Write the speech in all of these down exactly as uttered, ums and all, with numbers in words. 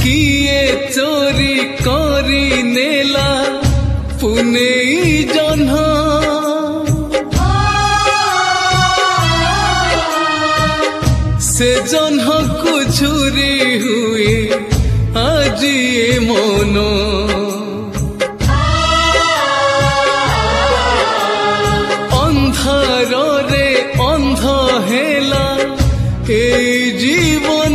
किए चोरी करी नेला पुने जन्ह से जन्ह को झुरी हुए आज ये मन अंधार रे अंध हेला ए जीवन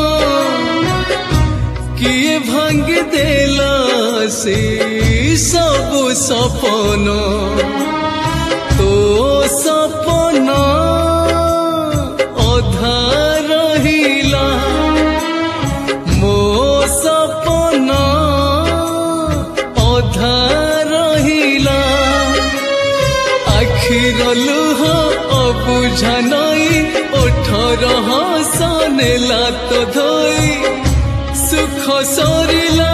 किए भांग देला से सब सपन तो सपन अधा रहिला मो सपन अधा रहिला आखिर लुह अबुझा नहीं ओठर हसनेला तो धोई सुख सरिला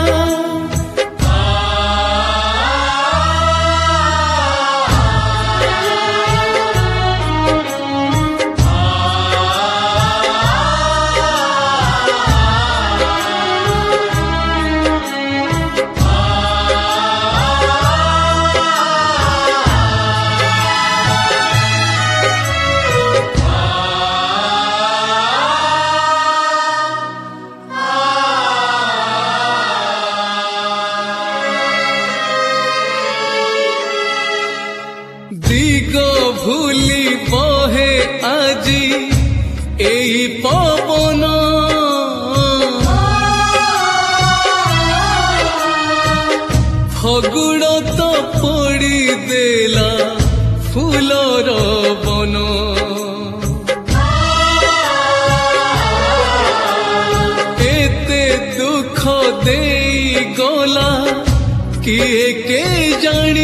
दिग भूली बहे आजी एही पवन फगुण तो पड़ी देला फूलर बन एते दुख देई गला किए के जानी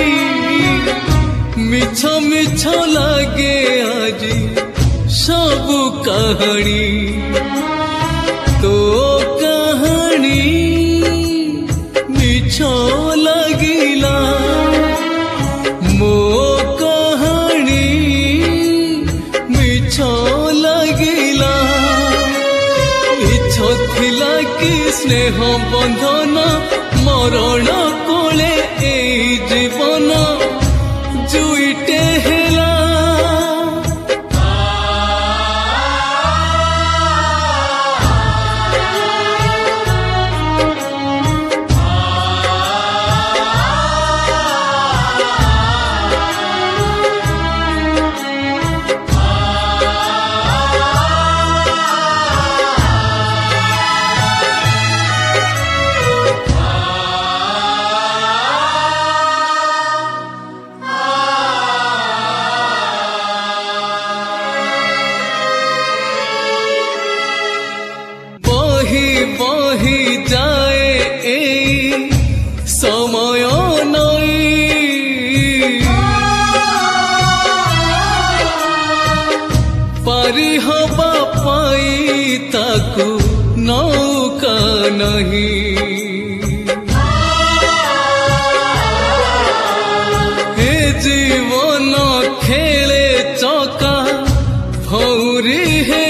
मिछ मिछ लागे आज सब कहानी तो कहानी मिछ लगिला मो कहानी मिछ लगिला इच्छ थिला कि स्नेह बंधन मरण कोले ए जीवन जुईटे हेला बही जाए ए समय नई पारी हवा पाई ताकू नौका नहीं हे जीवन खेले चौका भौरी है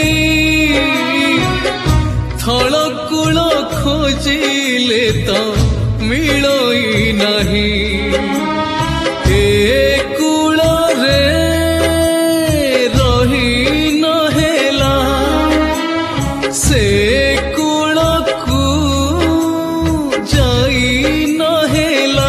थल कूल खोजिले तो मिलई नहीं ए कूल रे रही नहेला से कूल को जाई नहेला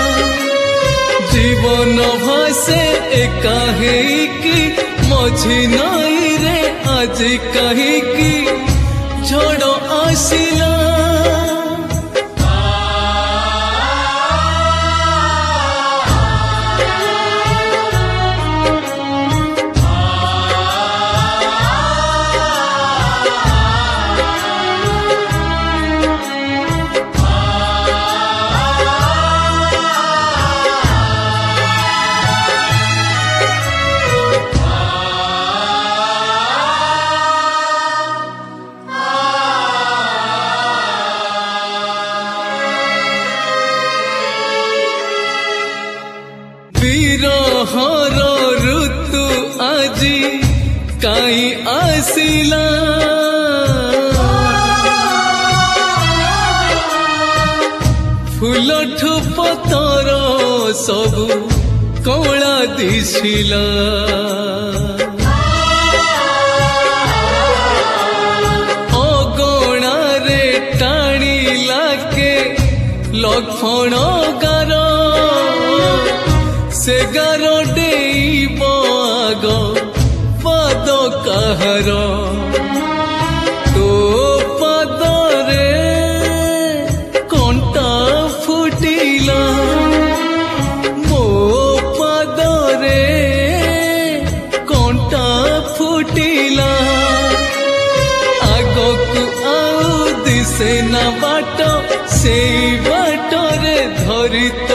जीवन भासे एका कि मझी नहीं रे आज कहीं की झड़ आसिला विरहर ऋतु आजी काई आसिला दिनठु पतर सबु कौला दिशिला अगणा रे टाणिला के लक्ष्मण गार से गार डेइब आग पाद काहार तो पादरे कंटा फुटिला मो पादरे कंटा फुटिला आगकु आउ दिसे ना बाट से बाटरे धरित